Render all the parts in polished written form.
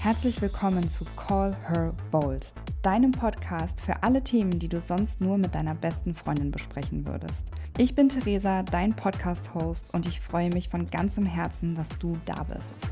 Herzlich willkommen zu Call Her Bold, deinem Podcast für alle Themen, die du sonst nur mit deiner besten Freundin besprechen würdest. Ich bin Theresa, dein Podcast-Host, und ich freue mich von ganzem Herzen, dass du da bist.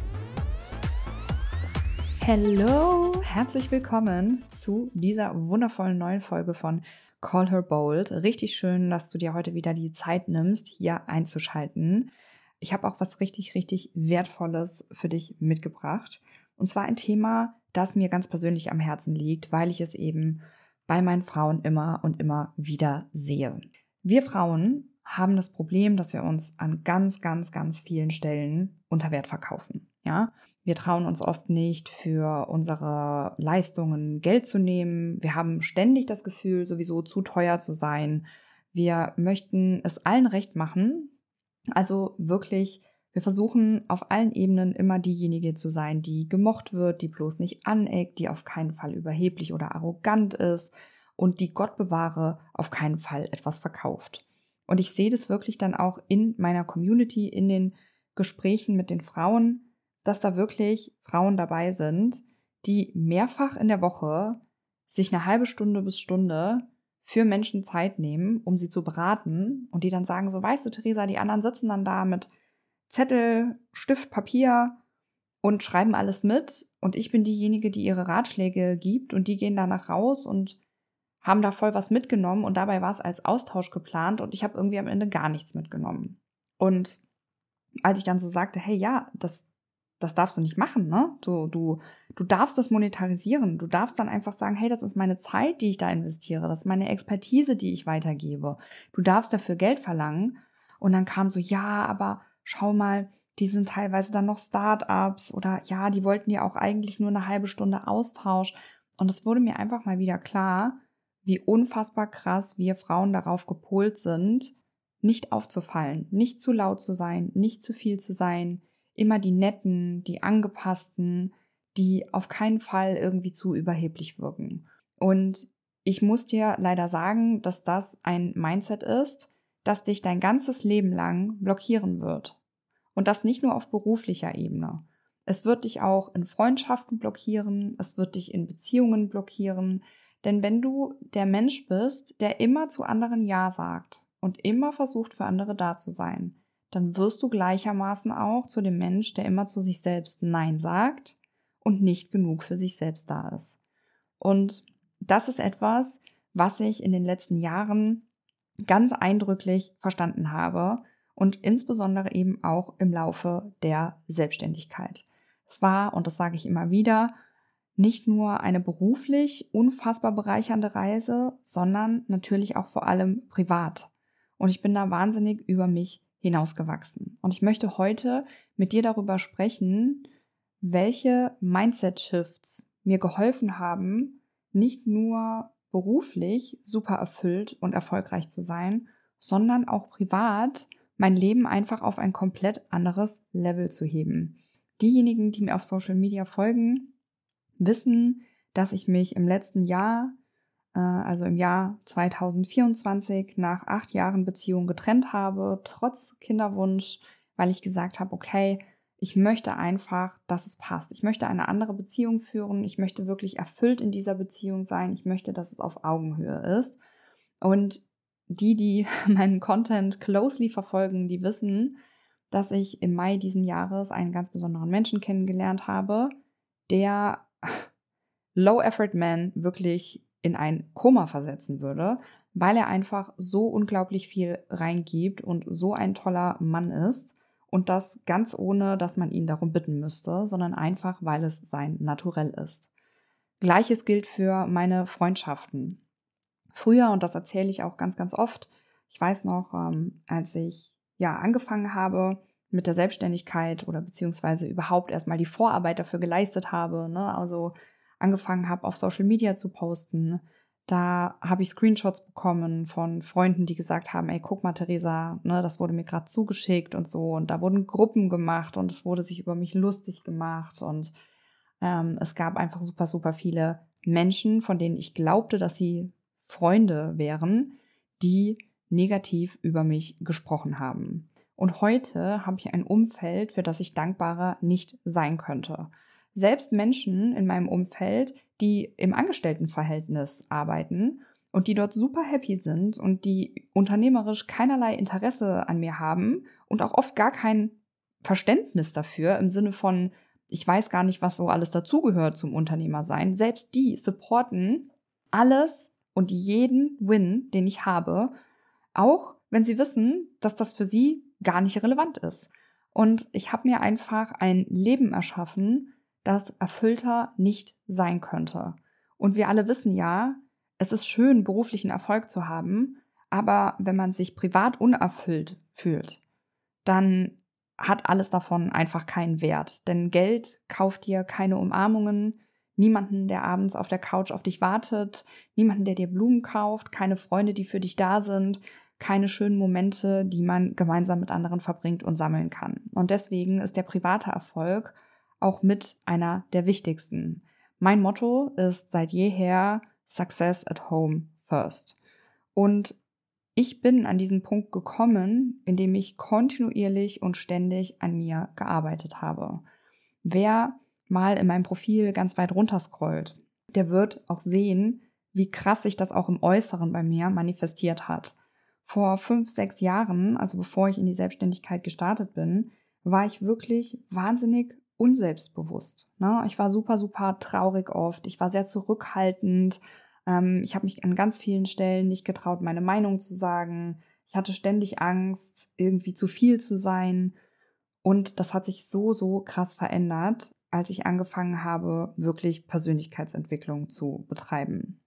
Hello, herzlich willkommen zu dieser wundervollen neuen Folge von Call Her Bold. Richtig schön, dass du dir heute wieder die Zeit nimmst, hier einzuschalten. Ich habe auch was richtig Wertvolles für dich mitgebracht. Und zwar ein Thema, das mir ganz persönlich am Herzen liegt, weil ich es eben bei meinen Frauen immer und immer wieder sehe. Wir Frauen haben das Problem, dass wir uns an ganz vielen Stellen unter Wert verkaufen. Ja? Wir trauen uns oft nicht, für unsere Leistungen Geld zu nehmen. Wir haben ständig das Gefühl, sowieso zu teuer zu sein. Wir möchten es allen recht machen. Also wirklich, wir versuchen auf allen Ebenen immer diejenige zu sein, die gemocht wird, die bloß nicht aneckt, die auf keinen Fall überheblich oder arrogant ist und die, Gott bewahre, auf keinen Fall etwas verkauft. Und ich sehe das wirklich dann auch in meiner Community, in den Gesprächen mit den Frauen, dass da wirklich Frauen dabei sind, die mehrfach in der Woche sich eine halbe Stunde bis Stunde für Menschen Zeit nehmen, um sie zu beraten, und die dann sagen so, weißt du, Theresa, die anderen sitzen dann da mit Zettel, Stift, Papier und schreiben alles mit, und ich bin diejenige, die ihre Ratschläge gibt, und die gehen danach raus und haben da voll was mitgenommen, und dabei war es als Austausch geplant und ich habe irgendwie am Ende gar nichts mitgenommen. Und als ich dann so sagte, hey, ja, das darfst du nicht machen, ne? Du darfst das monetarisieren. Du darfst dann einfach sagen, hey, das ist meine Zeit, die ich da investiere. Das ist meine Expertise, die ich weitergebe. Du darfst dafür Geld verlangen. Und dann kam so, ja, aber schau mal, die sind teilweise dann noch Start-ups, oder ja, die wollten ja auch eigentlich nur eine halbe Stunde Austausch. Und es wurde mir einfach mal wieder klar, wie unfassbar krass wir Frauen darauf gepolt sind, nicht aufzufallen, nicht zu laut zu sein, nicht zu viel zu sein, immer die Netten, die Angepassten, die auf keinen Fall irgendwie zu überheblich wirken. Und ich muss dir leider sagen, dass das ein Mindset ist, das dich dein ganzes Leben lang blockieren wird. Und das nicht nur auf beruflicher Ebene. Es wird dich auch in Freundschaften blockieren, es wird dich in Beziehungen blockieren. Denn wenn du der Mensch bist, der immer zu anderen Ja sagt und immer versucht, für andere da zu sein, dann wirst du gleichermaßen auch zu dem Mensch, der immer zu sich selbst Nein sagt und nicht genug für sich selbst da ist. Und das ist etwas, was ich in den letzten Jahren ganz eindrücklich verstanden habe, und insbesondere eben auch im Laufe der Selbstständigkeit. Es war, und das sage ich immer wieder, nicht nur eine beruflich unfassbar bereichernde Reise, sondern natürlich auch vor allem privat. Und ich bin da wahnsinnig über mich hinausgewachsen. Und ich möchte heute mit dir darüber sprechen, welche Mindset-Shifts mir geholfen haben, nicht nur beruflich super erfüllt und erfolgreich zu sein, sondern auch privat mein Leben einfach auf ein komplett anderes Level zu heben. Diejenigen, die mir auf Social Media folgen, wissen, dass ich mich im letzten Jahr, also im Jahr 2024, nach 8 Jahren Beziehung getrennt habe, trotz Kinderwunsch, weil ich gesagt habe, okay, ich möchte einfach, dass es passt. Ich möchte eine andere Beziehung führen. Ich möchte wirklich erfüllt in dieser Beziehung sein. Ich möchte, dass es auf Augenhöhe ist. Und die meinen Content closely verfolgen, die wissen, dass ich im Mai diesen Jahres einen ganz besonderen Menschen kennengelernt habe, der Low-Effort-Man wirklich in ein Koma versetzen würde, weil er einfach so unglaublich viel reingibt und so ein toller Mann ist, und das ganz ohne, dass man ihn darum bitten müsste, sondern einfach, weil es sein Naturell ist. Gleiches gilt für meine Freundschaften. Früher, und das erzähle ich auch ganz oft, ich weiß noch, als ich angefangen habe mit der Selbstständigkeit oder beziehungsweise überhaupt erstmal die Vorarbeit dafür geleistet habe, ne? Also angefangen habe, auf Social Media zu posten, da habe ich Screenshots bekommen von Freunden, die gesagt haben, ey, guck mal, Theresa, ne, das wurde mir gerade zugeschickt und so, und da wurden Gruppen gemacht und es wurde sich über mich lustig gemacht, und es gab einfach super viele Menschen, von denen ich glaubte, dass sie Freunde wären, die negativ über mich gesprochen haben. Und heute habe ich ein Umfeld, für das ich dankbarer nicht sein könnte. selbst Menschen in meinem Umfeld, die im Angestelltenverhältnis arbeiten und die dort super happy sind und die unternehmerisch keinerlei Interesse an mir haben und auch oft gar kein Verständnis dafür im Sinne von, ich weiß gar nicht, was so alles dazugehört zum Unternehmersein. Selbst die supporten alles und jeden Win, den ich habe, auch wenn sie wissen, dass das für sie gar nicht relevant ist. Und ich habe mir einfach ein Leben erschaffen, das erfüllter nicht sein könnte. Und wir alle wissen ja, es ist schön, beruflichen Erfolg zu haben, aber wenn man sich privat unerfüllt fühlt, dann hat alles davon einfach keinen Wert. Denn Geld kauft dir keine Umarmungen, niemanden, der abends auf der Couch auf dich wartet, niemanden, der dir Blumen kauft, keine Freunde, die für dich da sind, keine schönen Momente, die man gemeinsam mit anderen verbringt und sammeln kann. Und deswegen ist der private Erfolg auch mit einer der wichtigsten. Mein Motto ist seit jeher Success at home first. Und ich bin an diesen Punkt gekommen, in dem ich kontinuierlich und ständig an mir gearbeitet habe. Wer mal in meinem Profil ganz weit runter scrollt, der wird auch sehen, wie krass sich das auch im Äußeren bei mir manifestiert hat. Vor 5, 6 Jahren, also bevor ich in die Selbstständigkeit gestartet bin, war ich wirklich wahnsinnig unselbstbewusst. Ne? Ich war super, super traurig oft. Ich war sehr zurückhaltend. Ich habe mich an ganz vielen Stellen nicht getraut, meine Meinung zu sagen. Ich hatte ständig Angst, irgendwie zu viel zu sein. Und das hat sich so, so krass verändert, als ich angefangen habe, wirklich Persönlichkeitsentwicklung zu betreiben.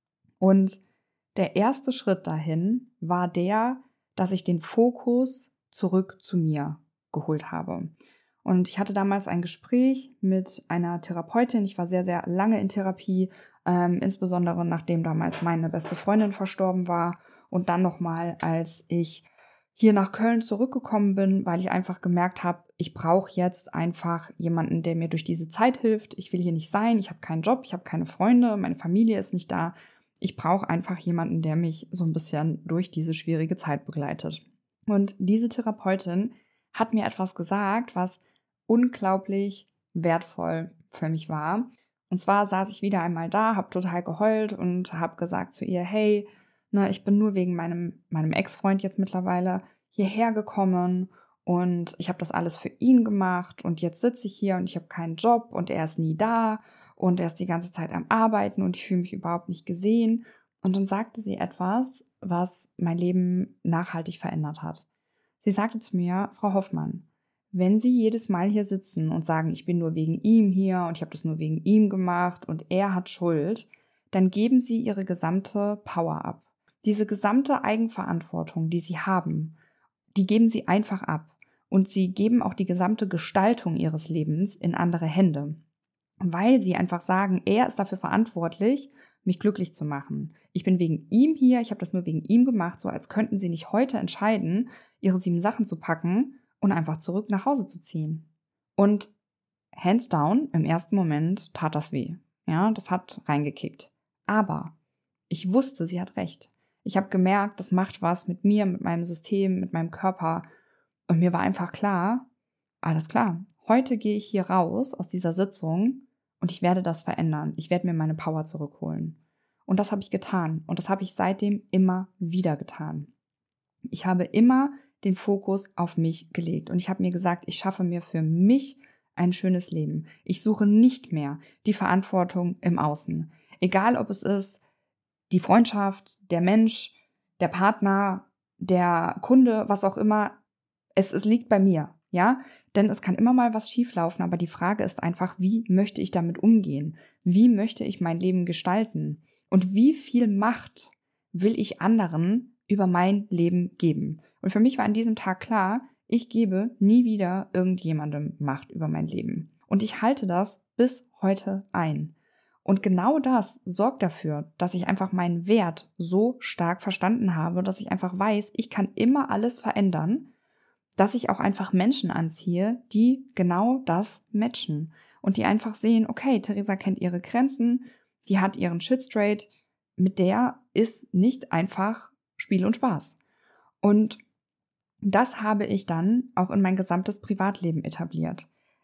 Und der erste Schritt dahin war der, dass ich den Fokus zurück zu mir geholt habe. Und ich hatte damals ein Gespräch mit einer Therapeutin. Ich war sehr, sehr lange in Therapie, insbesondere nachdem damals meine beste Freundin verstorben war. Und dann nochmal, als ich hier nach Köln zurückgekommen bin, weil ich einfach gemerkt habe, ich brauche jetzt einfach jemanden, der mir durch diese Zeit hilft. Ich will hier nicht sein, ich habe keinen Job, ich habe keine Freunde, meine Familie ist nicht da. Ich brauche einfach jemanden, der mich so ein bisschen durch diese schwierige Zeit begleitet. Und diese Therapeutin hat mir etwas gesagt, was unglaublich wertvoll für mich war. Und zwar saß ich wieder einmal da, habe total geheult und habe gesagt zu ihr, hey, ne, ich bin nur wegen meinem Ex-Freund jetzt mittlerweile hierher gekommen und ich habe das alles für ihn gemacht und jetzt sitze ich hier und ich habe keinen Job und er ist nie da und er ist die ganze Zeit am Arbeiten und ich fühle mich überhaupt nicht gesehen. Und dann sagte sie etwas, was mein Leben nachhaltig verändert hat. Sie sagte zu mir, Frau Hoffmann, wenn Sie jedes Mal hier sitzen und sagen, ich bin nur wegen ihm hier und ich habe das nur wegen ihm gemacht und er hat Schuld, dann geben Sie Ihre gesamte Power ab. Diese gesamte Eigenverantwortung, die Sie haben, die geben Sie einfach ab. Und Sie geben auch die gesamte Gestaltung Ihres Lebens in andere Hände. Weil Sie einfach sagen, er ist dafür verantwortlich, mich glücklich zu machen. Ich bin wegen ihm hier, ich habe das nur wegen ihm gemacht, so als könnten Sie nicht heute entscheiden, Ihre 7 Sachen zu packen und einfach zurück nach Hause zu ziehen. Und hands down, im ersten Moment tat das weh. Ja, das hat reingekickt. Aber ich wusste, sie hat recht. Ich habe gemerkt, das macht was mit mir, mit meinem System, mit meinem Körper. Und mir war einfach klar, alles klar, heute gehe ich hier raus aus dieser Sitzung und ich werde das verändern. Ich werde mir meine Power zurückholen. Und das habe ich getan. Und das habe ich seitdem immer wieder getan. Ich habe immer den Fokus auf mich gelegt. Und ich habe mir gesagt, ich schaffe mir für mich ein schönes Leben. Ich suche nicht mehr die Verantwortung im Außen. Egal, ob es ist die Freundschaft, der Mensch, der Partner, der Kunde, was auch immer. Es liegt bei mir, ja? Denn es kann immer mal was schieflaufen, aber die Frage ist einfach, wie möchte ich damit umgehen? Wie möchte ich mein Leben gestalten? Und wie viel Macht will ich anderen über mein Leben geben? Und für mich war an diesem Tag klar, ich gebe nie wieder irgendjemandem Macht über mein Leben. Und ich halte das bis heute ein. Und genau das sorgt dafür, dass ich einfach meinen Wert so stark verstanden habe, dass ich einfach weiß, ich kann immer alles verändern, dass ich auch einfach Menschen anziehe, die genau das matchen und die einfach sehen, okay, Theresa kennt ihre Grenzen, die hat ihren Shit straight, mit der ist nicht einfach Spiel und Spaß. Und das habe ich dann auch in mein gesamtes Privatleben etabliert.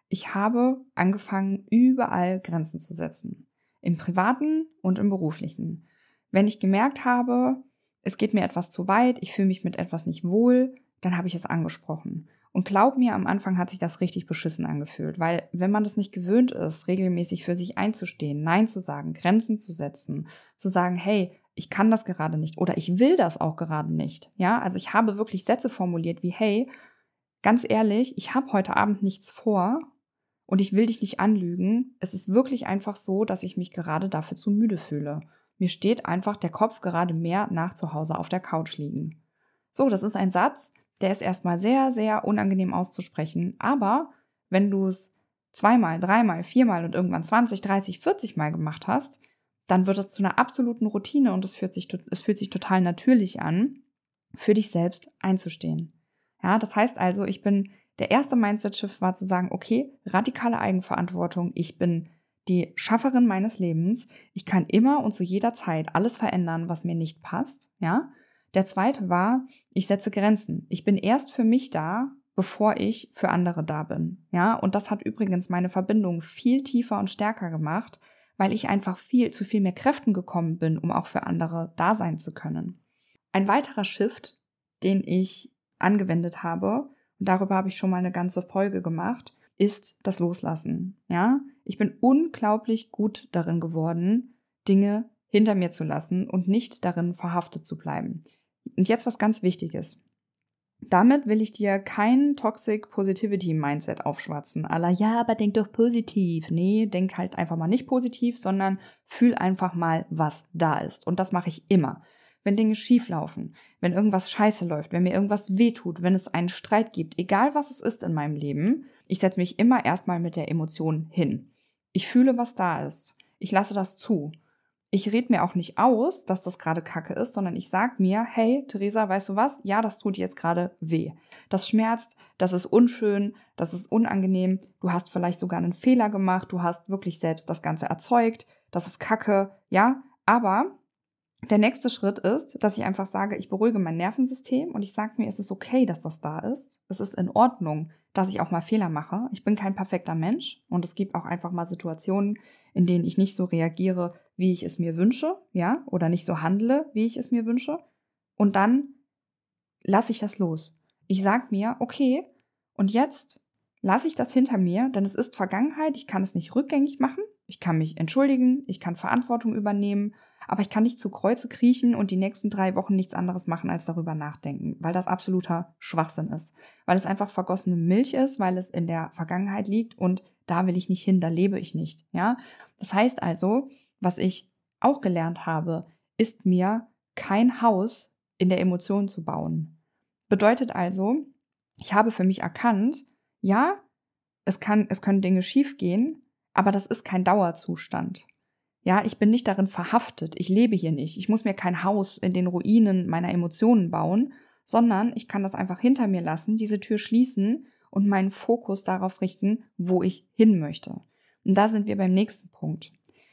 ich habe angefangen, überall Grenzen zu setzen. Im Privaten und im Beruflichen. Wenn ich gemerkt habe, es geht mir etwas zu weit, ich fühle mich mit etwas nicht wohl, dann habe ich es angesprochen. Und glaub mir, am Anfang hat sich das richtig beschissen angefühlt, weil wenn man das nicht gewöhnt ist, regelmäßig für sich einzustehen, Nein zu sagen, Grenzen zu setzen, zu sagen, hey, ich kann das gerade nicht oder ich will das auch gerade nicht. Ja, also ich habe wirklich Sätze formuliert wie, hey, ganz ehrlich, ich habe heute Abend nichts vor und ich will dich nicht anlügen. Es ist wirklich einfach so, dass ich mich gerade dafür zu müde fühle. Mir steht einfach der Kopf gerade mehr nach zu Hause auf der Couch liegen. So, das ist ein Satz, der ist erstmal sehr, sehr unangenehm auszusprechen. Aber wenn du es zweimal, dreimal, viermal und irgendwann 20, 30, 40 Mal gemacht hast, dann wird es zu einer absoluten Routine und es fühlt sich total natürlich an, für dich selbst einzustehen. Ja, das heißt also, der erste Mindset-Shift war zu sagen, okay, radikale Eigenverantwortung, ich bin die Schafferin meines Lebens, ich kann immer und zu jeder Zeit alles verändern, was mir nicht passt, ja. Der zweite war, ich setze Grenzen. Ich bin erst für mich da, bevor ich für andere da bin, ja. Und das hat übrigens meine Verbindung viel tiefer und stärker gemacht, weil ich einfach zu viel mehr Kräften gekommen bin, um auch für andere da sein zu können. Ein weiterer Shift, den ich angewendet habe, und darüber habe ich schon mal eine ganze Folge gemacht, ist das Loslassen. Ja, ich bin unglaublich gut darin geworden, Dinge hinter mir zu lassen und nicht darin verhaftet zu bleiben. Und jetzt was ganz Wichtiges. Damit will ich dir kein Toxic Positivity Mindset aufschwatzen. Ja, aber denk doch positiv. Nee, denk halt einfach mal nicht positiv, sondern fühl einfach mal, was da ist. Und das mache ich immer. Wenn Dinge schief laufen, wenn irgendwas scheiße läuft, wenn mir irgendwas wehtut, wenn es einen Streit gibt, egal was es ist in meinem Leben, ich setze mich immer erstmal mit der Emotion hin. Ich fühle, was da ist. Ich lasse das zu. Ich rede mir auch nicht aus, dass das gerade Kacke ist, sondern ich sage mir, hey, Theresa, weißt du was? Ja, das tut jetzt gerade weh. Das schmerzt, das ist unschön, das ist unangenehm. Du hast vielleicht sogar einen Fehler gemacht, du hast wirklich selbst das Ganze erzeugt. Das ist Kacke, ja, aber der nächste Schritt ist, dass ich einfach sage, ich beruhige mein Nervensystem und ich sage mir, es ist okay, dass das da ist. Es ist in Ordnung, dass ich auch mal Fehler mache. Ich bin kein perfekter Mensch und es gibt auch einfach mal Situationen, in denen ich nicht so reagiere, wie ich es mir wünsche, ja, oder nicht so handle, wie ich es mir wünsche. Und dann lasse ich das los. Ich sage mir, okay, und jetzt lasse ich das hinter mir, denn es ist Vergangenheit, ich kann es nicht rückgängig machen, ich kann mich entschuldigen, ich kann Verantwortung übernehmen, aber ich kann nicht zu Kreuze kriechen und die nächsten 3 Wochen nichts anderes machen, als darüber nachdenken, weil das absoluter Schwachsinn ist. Weil es einfach vergossene Milch ist, weil es in der Vergangenheit liegt und da will ich nicht hin, da lebe ich nicht, ja. Das heißt also, was ich auch gelernt habe, ist mir kein Haus in der Emotion zu bauen. Bedeutet also, ich habe für mich erkannt, ja, es können Dinge schiefgehen, aber das ist kein Dauerzustand. Ja, ich bin nicht darin verhaftet. Ich lebe hier nicht. Ich muss mir kein Haus in den Ruinen meiner Emotionen bauen, sondern ich kann das einfach hinter mir lassen, diese Tür schließen und meinen Fokus darauf richten, wo ich hin möchte. Und da sind wir beim nächsten Punkt.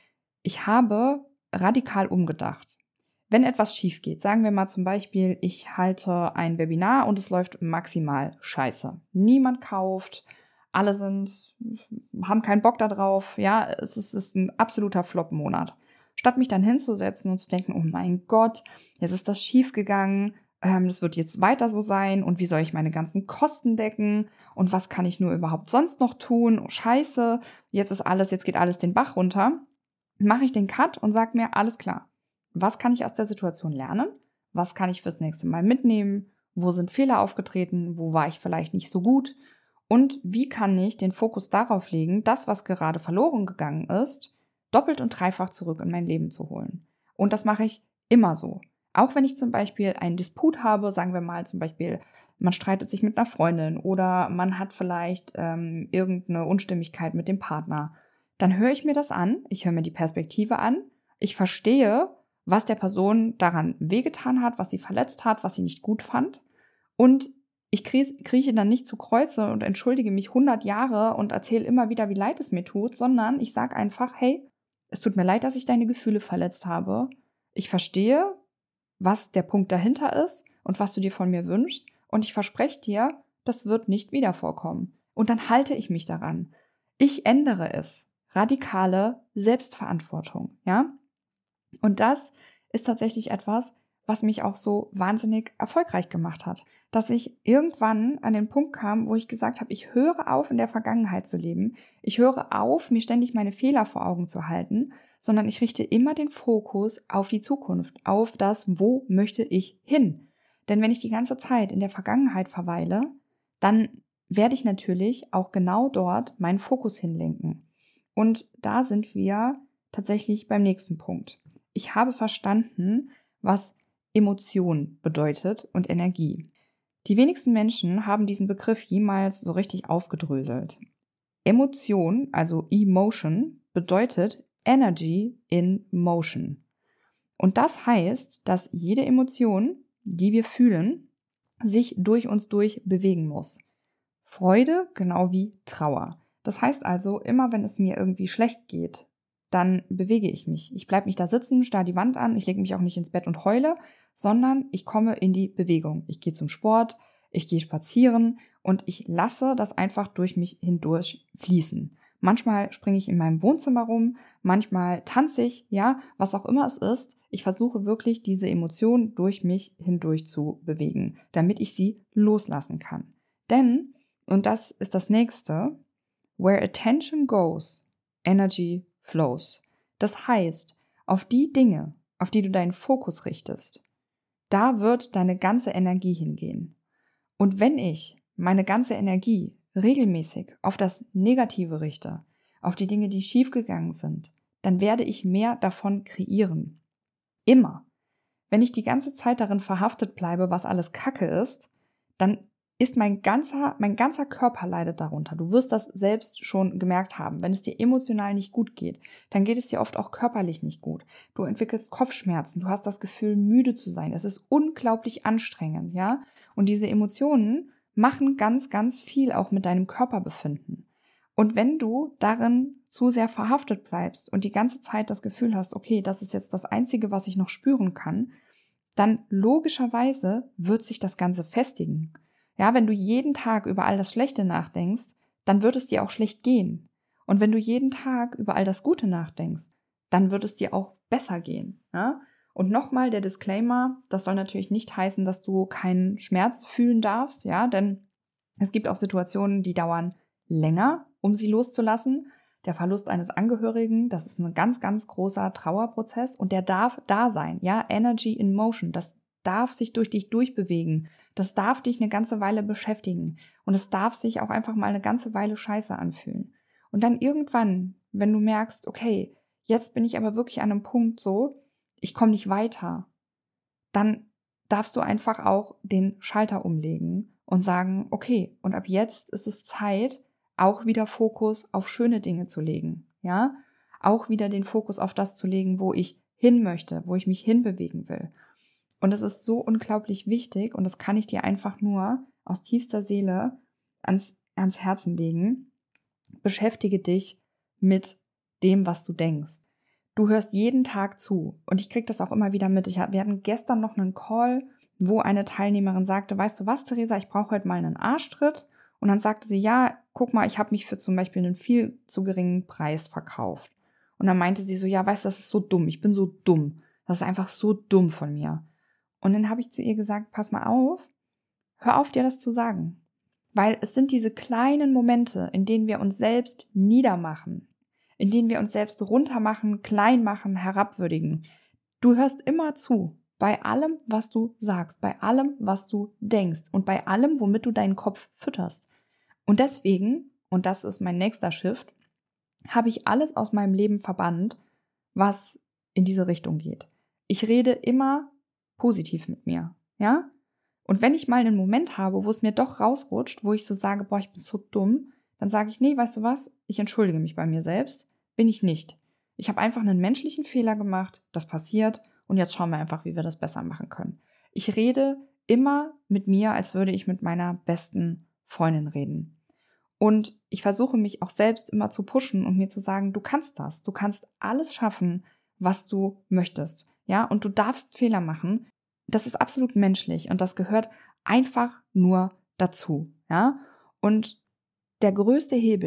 Ich habe radikal umgedacht. Wenn etwas schief geht, sagen wir mal zum Beispiel, ich halte ein Webinar und es läuft maximal scheiße. Niemand kauft, haben keinen Bock darauf, ja, es ist ein absoluter Flop-Monat. Statt mich dann hinzusetzen und zu denken, oh mein Gott, jetzt ist das schief gegangen, das wird jetzt weiter so sein und wie soll ich meine ganzen Kosten decken und was kann ich nur überhaupt sonst noch tun? Oh scheiße, jetzt geht alles den Bach runter. Mache ich den Cut und sage mir, alles klar, was kann ich aus der Situation lernen? Was kann ich fürs nächste Mal mitnehmen? Wo sind Fehler aufgetreten? Wo war ich vielleicht nicht so gut? Und wie kann ich den Fokus darauf legen, das, was gerade verloren gegangen ist, doppelt und dreifach zurück in mein Leben zu holen? Und das mache ich immer so. Auch wenn ich zum Beispiel einen Disput habe, sagen wir mal zum Beispiel, man streitet sich mit einer Freundin oder man hat vielleicht irgendeine Unstimmigkeit mit dem Partner, dann höre ich mir das an, ich höre mir die Perspektive an, ich verstehe, was der Person daran wehgetan hat, was sie verletzt hat, was sie nicht gut fand und ich krieche dann nicht zu Kreuze und entschuldige mich 100 Jahre und erzähle immer wieder, wie leid es mir tut, sondern ich sage einfach, hey, es tut mir leid, dass ich deine Gefühle verletzt habe. Ich verstehe, was der Punkt dahinter ist und was du dir von mir wünschst und ich verspreche dir, das wird nicht wieder vorkommen. Und dann halte ich mich daran. Ich ändere es. Radikale Selbstverantwortung, ja? Und das ist tatsächlich etwas, was mich auch so wahnsinnig erfolgreich gemacht hat. Dass ich irgendwann an den Punkt kam, wo ich gesagt habe, ich höre auf, in der Vergangenheit zu leben. Ich höre auf, mir ständig meine Fehler vor Augen zu halten, sondern ich richte immer den Fokus auf die Zukunft, auf das, wo möchte ich hin. Denn wenn ich die ganze Zeit in der Vergangenheit verweile, dann werde ich natürlich auch genau dort meinen Fokus hinlenken. Und da sind wir tatsächlich beim nächsten Punkt. Ich habe verstanden, was Emotion bedeutet und Energie. Die wenigsten Menschen haben diesen Begriff jemals so richtig aufgedröselt. Emotion, also Emotion, bedeutet Energy in Motion. Und das heißt, dass jede Emotion, die wir fühlen, sich durch uns durch bewegen muss. Freude genau wie Trauer. Das heißt also, immer wenn es mir irgendwie schlecht geht, dann bewege ich mich. Ich bleibe nicht da sitzen, starre die Wand an, ich lege mich auch nicht ins Bett und heule, sondern ich komme in die Bewegung. Ich gehe zum Sport, ich gehe spazieren und ich lasse das einfach durch mich hindurch fließen. Manchmal springe ich in meinem Wohnzimmer rum, manchmal tanze ich, ja, was auch immer es ist. Ich versuche wirklich, diese Emotionen durch mich hindurch zu bewegen, damit ich sie loslassen kann. Denn, und das ist das nächste, where attention goes, energy flows. Das heißt, auf die Dinge, auf die du deinen Fokus richtest, da wird deine ganze Energie hingehen. Und wenn ich meine ganze Energie regelmäßig auf das Negative richte, auf die Dinge, die schiefgegangen sind, dann werde ich mehr davon kreieren. Immer. Wenn ich die ganze Zeit darin verhaftet bleibe, was alles Kacke ist, dann ist mein ganzer Körper leidet darunter. Du wirst das selbst schon gemerkt haben. Wenn es dir emotional nicht gut geht, dann geht es dir oft auch körperlich nicht gut. Du entwickelst Kopfschmerzen, du hast das Gefühl, müde zu sein. Es ist unglaublich anstrengend, ja? Und diese Emotionen machen ganz, ganz viel auch mit deinem Körperbefinden. Und wenn du darin zu sehr verhaftet bleibst und die ganze Zeit das Gefühl hast, okay, das ist jetzt das Einzige, was ich noch spüren kann, dann logischerweise wird sich das Ganze festigen. Ja, wenn du jeden Tag über all das Schlechte nachdenkst, dann wird es dir auch schlecht gehen. Und wenn du jeden Tag über all das Gute nachdenkst, dann wird es dir auch besser gehen. Ja? Und nochmal der Disclaimer, das soll natürlich nicht heißen, dass du keinen Schmerz fühlen darfst, ja, denn es gibt auch Situationen, die dauern länger, um sie loszulassen. Der Verlust eines Angehörigen, das ist ein ganz, ganz großer Trauerprozess und der darf da sein, ja, Energy in Motion, das darf sich durch dich durchbewegen, das darf dich eine ganze Weile beschäftigen und es darf sich auch einfach mal eine ganze Weile scheiße anfühlen. Und dann irgendwann, wenn du merkst, okay, jetzt bin ich aber wirklich an einem Punkt so, ich komme nicht weiter, dann darfst du einfach auch den Schalter umlegen und sagen, okay, und ab jetzt ist es Zeit, auch wieder Fokus auf schöne Dinge zu legen, ja? Auch wieder den Fokus auf das zu legen, wo ich hin möchte, wo ich mich hinbewegen will. Und es ist so unglaublich wichtig und das kann ich dir einfach nur aus tiefster Seele ans Herzen legen. Beschäftige dich mit dem, was du denkst. Du hörst jeden Tag zu und ich kriege das auch immer wieder mit. Wir hatten gestern noch einen Call, wo eine Teilnehmerin sagte, weißt du was, Theresa, ich brauche heute mal einen Arschtritt. Und dann sagte sie, ja, guck mal, ich habe mich für zum Beispiel einen viel zu geringen Preis verkauft. Und dann meinte sie so, ja, weißt du, das ist so dumm, ich bin so dumm. Das ist einfach so dumm von mir. Und dann habe ich zu ihr gesagt, pass mal auf, hör auf, dir das zu sagen. Weil es sind diese kleinen Momente, in denen wir uns selbst niedermachen, in denen wir uns selbst runtermachen, klein machen, herabwürdigen. Du hörst immer zu, bei allem, was du sagst, bei allem, was du denkst und bei allem, womit du deinen Kopf fütterst. Und deswegen, und das ist mein nächster Shift, habe ich alles aus meinem Leben verbannt, was in diese Richtung geht. Ich rede immer positiv mit mir, ja? Und wenn ich mal einen Moment habe, wo es mir doch rausrutscht, wo ich so sage, boah, ich bin so dumm, dann sage ich, nee, weißt du was? Ich entschuldige mich bei mir selbst. Bin ich nicht. Ich habe einfach einen menschlichen Fehler gemacht, das passiert und jetzt schauen wir einfach, wie wir das besser machen können. Ich rede immer mit mir, als würde ich mit meiner besten Freundin reden. Und ich versuche mich auch selbst immer zu pushen und mir zu sagen, du kannst das. Du kannst alles schaffen, was du möchtest. Ja, und du darfst Fehler machen. Das ist absolut menschlich und das gehört einfach nur dazu. Ja, und der größte Hebel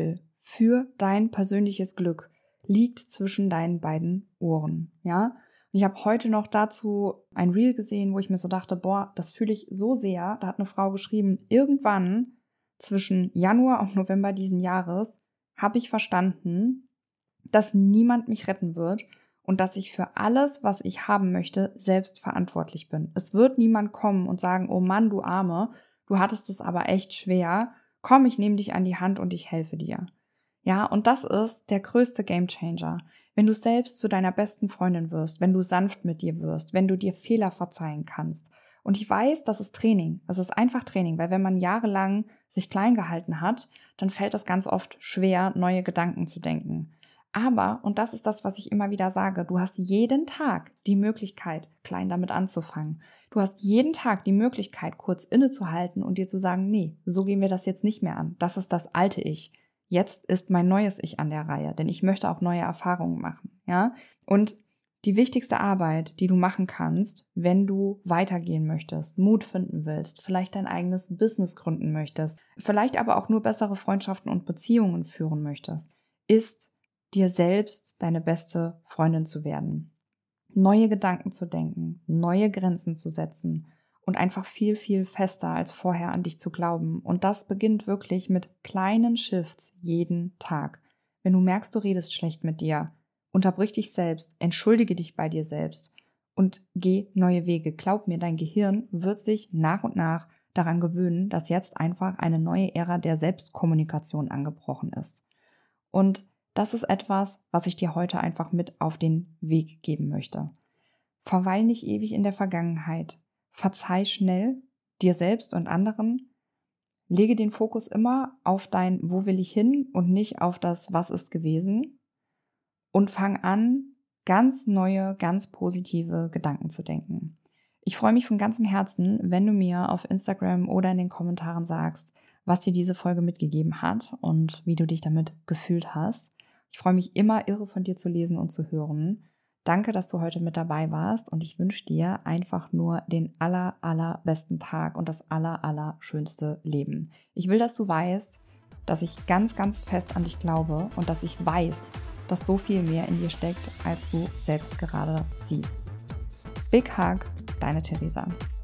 für dein persönliches Glück liegt zwischen deinen beiden Ohren, ja? Und ich habe heute noch dazu ein Reel gesehen, wo ich mir so dachte, boah, das fühle ich so sehr. Da hat eine Frau geschrieben, irgendwann zwischen Januar und November diesen Jahres habe ich verstanden, dass niemand mich retten wird und dass ich für alles, was ich haben möchte, selbst verantwortlich bin. Es wird niemand kommen und sagen, oh Mann, du Arme, du hattest es aber echt schwer. Komm, ich nehme dich an die Hand und ich helfe dir. Ja, und das ist der größte Gamechanger. Wenn du selbst zu deiner besten Freundin wirst, wenn du sanft mit dir wirst, wenn du dir Fehler verzeihen kannst. Und ich weiß, das ist Training. Das ist einfach Training, weil wenn man jahrelang sich klein gehalten hat, dann fällt es ganz oft schwer, neue Gedanken zu denken. Aber, und das ist das, was ich immer wieder sage, du hast jeden Tag die Möglichkeit, klein damit anzufangen. Du hast jeden Tag die Möglichkeit, kurz innezuhalten und dir zu sagen, nee, so gehen wir das jetzt nicht mehr an. Das ist das alte Ich. Jetzt ist mein neues Ich an der Reihe, denn ich möchte auch neue Erfahrungen machen, ja? Und die wichtigste Arbeit, die du machen kannst, wenn du weitergehen möchtest, Mut finden willst, vielleicht dein eigenes Business gründen möchtest, vielleicht aber auch nur bessere Freundschaften und Beziehungen führen möchtest, ist, dir selbst deine beste Freundin zu werden. Neue Gedanken zu denken, neue Grenzen zu setzen und einfach viel, viel fester als vorher an dich zu glauben. Und das beginnt wirklich mit kleinen Shifts jeden Tag. Wenn du merkst, du redest schlecht mit dir, unterbrich dich selbst, entschuldige dich bei dir selbst und geh neue Wege. Glaub mir, dein Gehirn wird sich nach und nach daran gewöhnen, dass jetzt einfach eine neue Ära der Selbstkommunikation angebrochen ist. Und das ist etwas, was ich dir heute einfach mit auf den Weg geben möchte. Verweil nicht ewig in der Vergangenheit. Verzeih schnell dir selbst und anderen. Lege den Fokus immer auf dein Wo will ich hin und nicht auf das Was ist gewesen. Und fang an, ganz neue, ganz positive Gedanken zu denken. Ich freue mich von ganzem Herzen, wenn du mir auf Instagram oder in den Kommentaren sagst, was dir diese Folge mitgegeben hat und wie du dich damit gefühlt hast. Ich freue mich immer irre von dir zu lesen und zu hören. Danke, dass du heute mit dabei warst und ich wünsche dir einfach nur den allerbesten Tag und das allerschönste Leben. Ich will, dass du weißt, dass ich ganz, ganz fest an dich glaube und dass ich weiß, dass so viel mehr in dir steckt, als du selbst gerade siehst. Big Hug, deine Theresa.